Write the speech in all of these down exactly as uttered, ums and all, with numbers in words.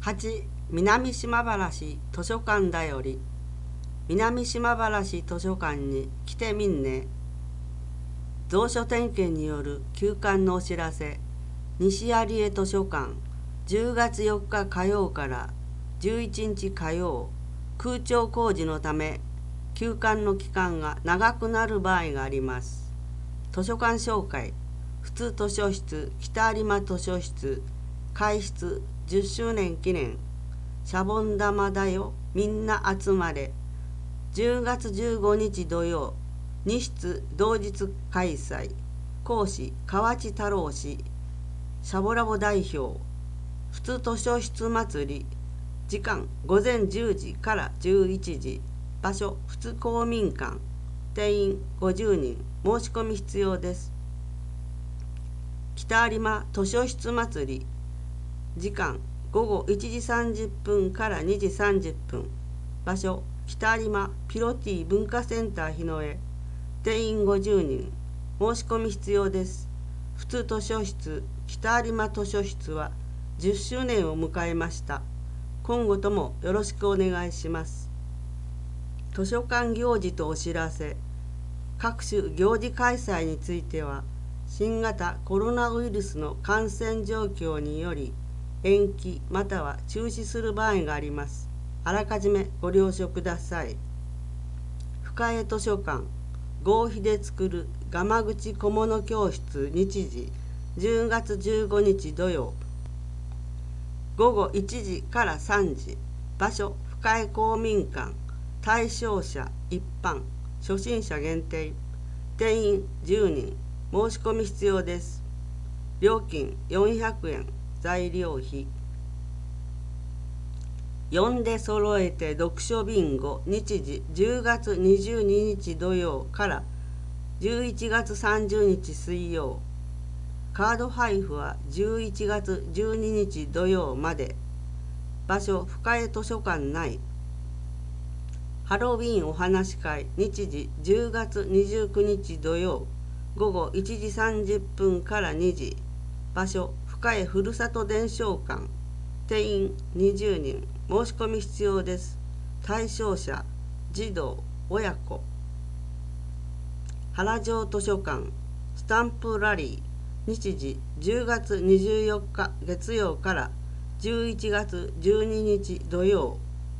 はち. 南島原市図書館だより。南島原市図書館に来てみんね。蔵書点検による休館のお知らせ。西有江図書館じゅうがつよっか火曜からじゅういちにち火曜、空調工事のため休館の期間が長くなる場合があります。図書館紹介。普通図書室北有馬図書室開室じゅっしゅうねん記念。シャボン玉だよみんな集まれ。じゅうがつじゅうごにち土曜、に室同日開催。講師河内太郎氏、シャボラボ代表。普通図書室祭り。時間ごぜんじゅうじからじゅういちじ。場所普通公民館。定員ごじゅうにん。申し込み必要です。北有馬図書室祭り。時間ごごいちじさんじゅっぷんからにじさんじゅっぷん。場所北有馬ピロティ文化センター日野江。定員ごじゅうにん。申し込み必要です。普通図書室北有馬図書室はじゅっしゅうねんを迎えました。今後ともよろしくお願いします。図書館行事とお知らせ。各種行事開催については新型コロナウイルスの感染状況により延期または中止する場合があります。あらかじめご了承ください。深江図書館合皮で作るガマ口小物教室日時じゅうがつじゅうごにち土曜、ごごいちじからさんじ。場所深江公民館。対象者一般、初心者限定。定員じゅうにん。申し込み必要です。料金よんひゃくえん。材料費。読んで揃えて読書ビンゴ日時じゅうがつにじゅうににち土曜からじゅういちがつさんじゅうにち水曜。カード配布はじゅういちがつじゅうににち土曜まで。場所深江図書館内。ハロウィンお話し会日時じゅうがつにじゅうくにち土曜、ごごいちじさんじゅっぷんからにじ。場所深江ふるさと伝承館。定員にじゅうにん。申し込み必要です。対象者児童親子。原城図書館スタンプラリー日時じゅうがつにじゅうよっか月曜からじゅういちがつじゅうににち土曜。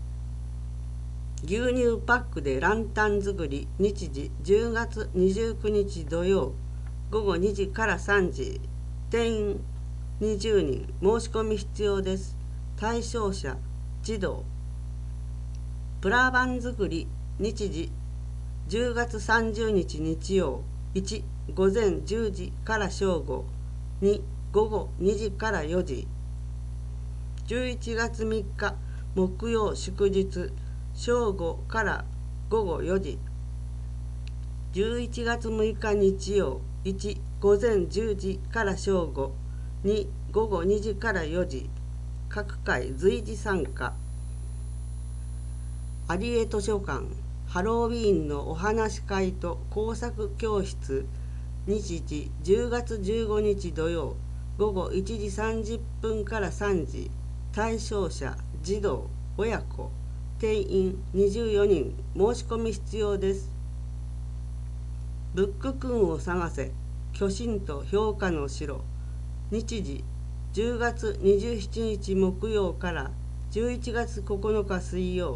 牛乳パックでランタン作り日時じゅうがつにじゅうくにち土曜、ごごにじからさんじ。定員にじゅうにん。申し込み必要です。対象者児童。プラバン作り日時じゅうがつさんじゅうにち日曜、いちごぜんじゅうじから正午、にごごにじからよじ。じゅういちがつみっか木曜祝日、正午からごごよじ。じゅういちがつむいか日曜、いちごぜんじゅうじから正午、にごごにじからよじ。各回随時参加。有江図書館ハロウィーンのお話し会と工作教室日時じゅうがつじゅうごにち土曜、ごごいちじさんじゅっぷんからさんじ。対象者児童親子。定員にじゅうよにん。申し込み必要です。ブッククンを探せ巨神と評価の城日時じゅうがつにじゅうしちにち木曜からじゅういちがつここのか水曜。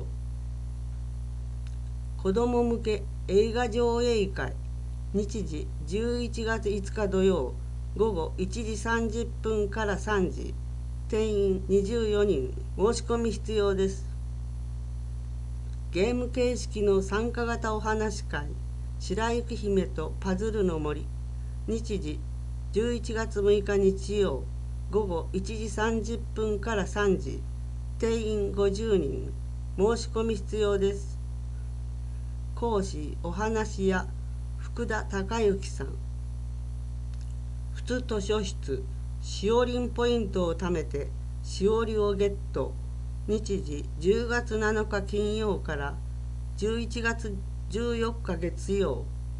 子ども向け映画上映会日時じゅういちがついつか土曜、ごごいちじさんじゅっぷんからさんじ。定員にじゅうよにん。申し込み必要です。ゲーム形式の参加型お話会白雪姫とパズルの森日時じゅういちがつむいか日曜、ごごいちじさんじゅっぷんからさんじ。定員ごじゅうにん。申し込み必要です。講師お話や福田孝之さん。普通図書室しおりんポイントを貯めてしおりをゲット日時じゅうがつなのか金曜からじゅういちがつじゅうよっか月曜。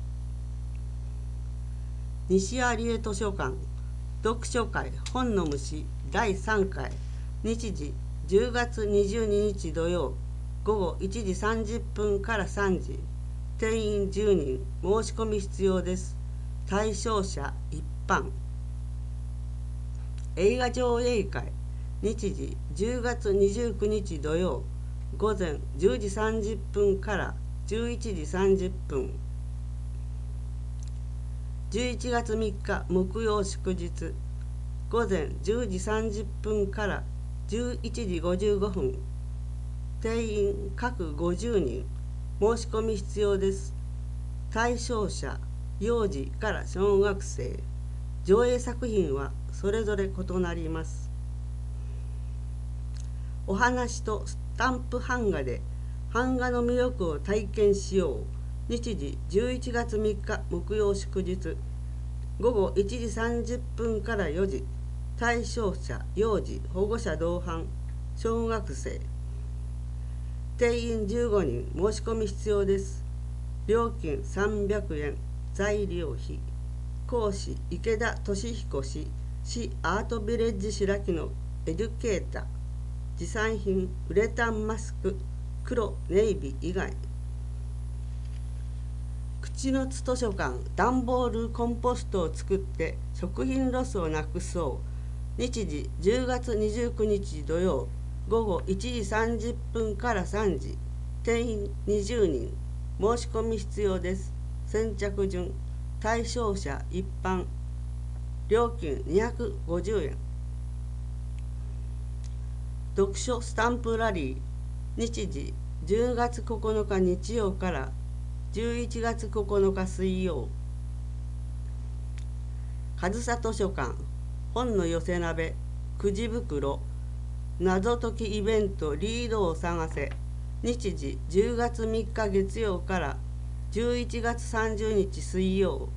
西有江図書館読書会本の虫だいさんかい日時じゅうがつにじゅうににち土曜ごごいちじさんじゅっぷんからさんじ、定員じゅうにん、申し込み必要です。対象者一般。映画上映会、日時じゅうがつにじゅうくにち土曜午前じゅうじさんじゅっぷんからじゅういちじさんじゅっぷん。じゅういちがつみっか木曜祝日、午前じゅうじさんじゅっぷんからじゅういちじごじゅうごふん。定員各ごじゅうにん、申し込み必要です。対象者幼児から小学生。上映作品はそれぞれ異なります。お話とスタンプ版画で版画の魅力を体験しよう。日時じゅういちがつみっか木曜祝日、ごごいちじさんじゅっぷんからよじ。対象者幼児、保護者同伴、小学生。定員じゅうごにん、申し込み必要です。料金さんびゃくえん、材料費。講師池田俊彦氏、市アートビレッジ白木のエデュケーター。持参品ウレタンマスク、黒ネイビー以外。口の津図書館、段ボールコンポストを作って食品ロスをなくそう。日時じゅうがつにじゅうくにち土曜ごごいちじさんじゅっぷんからさんじ。定員にじゅうにん、申し込み必要です。先着順。対象者一般。料金にひゃくごじゅうえん。読書スタンプラリー、日時じゅうがつここのか日曜からじゅういちがつここのか水曜。上総図書館、本の寄せ鍋、くじ袋、謎解きイベントリードを探せ。日時じゅうがつみっか月曜からじゅういちがつさんじゅうにち水曜。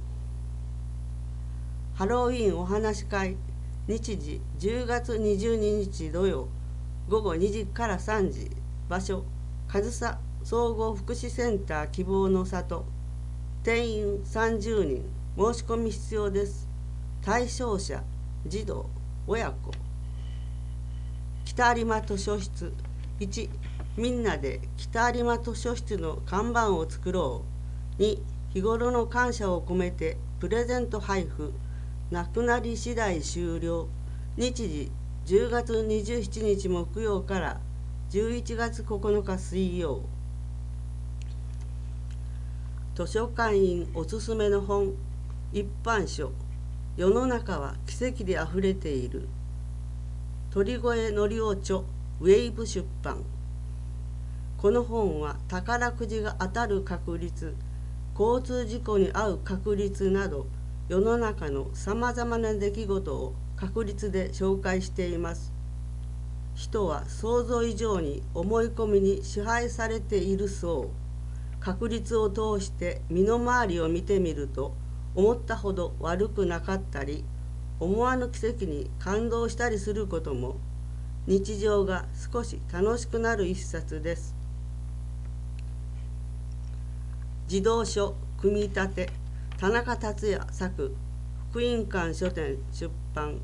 ハロウィンお話会、日時じゅうがつにじゅうににち土曜ごごにじからさんじ。場所上総総合福祉センター希望の里。定員さんじゅうにん、申し込み必要です。対象者児童、親子。北有馬図書室。いち、みんなで北有馬図書室の看板を作ろう。に、日頃の感謝を込めてプレゼント配布。なくなり次第終了。日時じゅうがつにじゅうしちにち木曜からじゅういちがつここのか水曜。図書館員おすすめの本、一般書。世の中は奇跡であふれている。鳥越のりお著、ウェイブ出版。この本は宝くじが当たる確率、交通事故に遭う確率など、世の中のさまざまな出来事を確率で紹介しています。人は想像以上に思い込みに支配されているそう。確率を通して身の回りを見てみると、思ったほど悪くなかったり、思わぬ奇跡に感動したりすることも、日常が少し楽しくなる一冊です。児童書組み立て、田中達也作、福音館書店出版。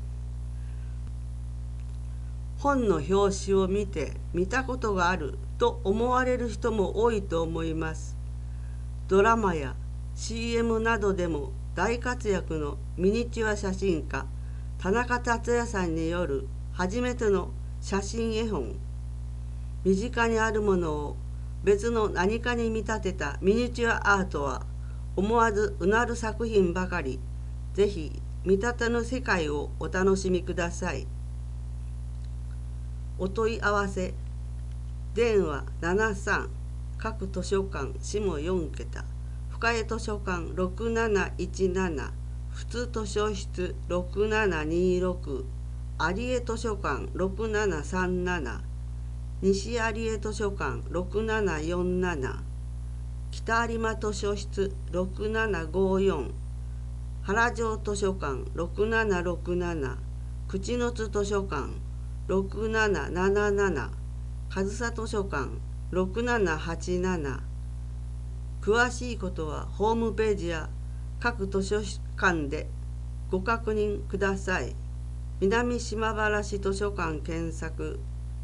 本の表紙を見て見たことがあると思われる人も多いと思います。ドラマや シーエム などでも大活躍のミニチュア写真家田中達也さんによる初めての写真絵本。身近にあるものを別の何かに見立てたミニチュアアートは思わずうなる作品ばかり。ぜひ見立ての世界をお楽しみください。お問い合わせ電話ななさん、各図書館下よんけた、深谷図書館ろくなないちなな、普通図書室ろくななにろく、有江図書館ろくななさんなな、西有江図書館ろくななよんなな、北有馬図書室ろくななごよん、原城図書館ろくななろくなな、口の津図書館ろくなななななな、上総図書館ろくななはちなな。詳しいことはホームページや各図書館でご確認ください。南島原市図書館検索。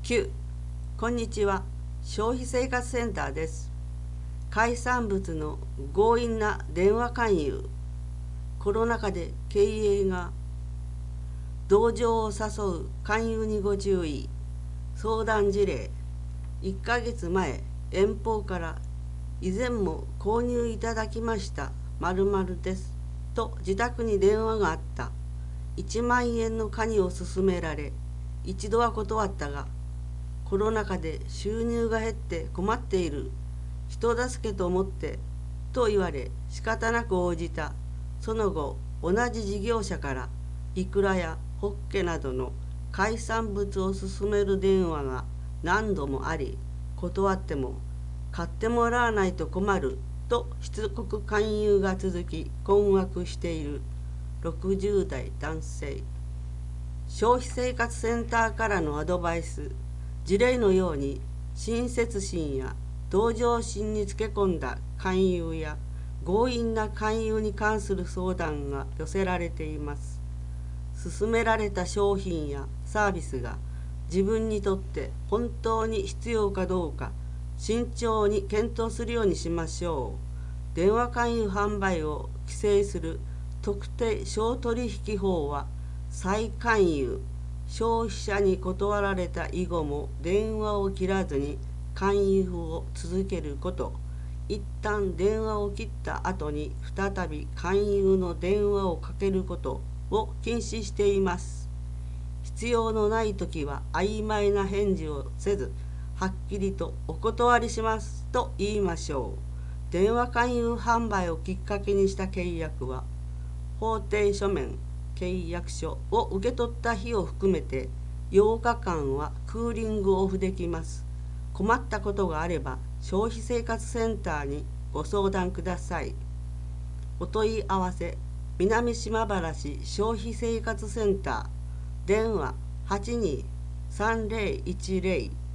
きゅう、こんにちは。消費生活センターです。海産物の強引な電話勧誘。コロナ禍で経営が同情を誘う勧誘にご注意。相談事例。いっかげつまえ、遠方から以前も購入いただきました〇〇ですと自宅に電話があった。いちまんえんのカニを勧められ、一度は断ったが、コロナ禍で収入が減って困っている、人助けと思ってと言われ仕方なく応じた。その後、同じ事業者からイクラやホッケなどの海産物を勧める電話が何度もあり、断っても買ってもらわないと困るとしつこく勧誘が続き、困惑しているろくじゅうだい男性。消費生活センターからのアドバイス。事例のように親切心や同情心につけ込んだ勧誘や強引な勧誘に関する相談が寄せられています。勧められた商品やサービスが自分にとって本当に必要かどうか慎重に検討するようにしましょう。電話勧誘販売を規制する特定商取引法は、再勧誘、消費者に断られた以後も電話を切らずに勧誘を続けること、一旦電話を切った後に再び勧誘の電話をかけることを禁止しています。必要のないときは曖昧な返事をせず、はっきりとお断りしますと言いましょう。電話勧誘販売をきっかけにした契約は、法定書面、契約書を受け取った日を含めてようかかんはクーリングオフできます。困ったことがあれば消費生活センターにご相談ください。お問い合わせ、南島原市消費生活センター、電話 はちにーさんぜろいちぜろ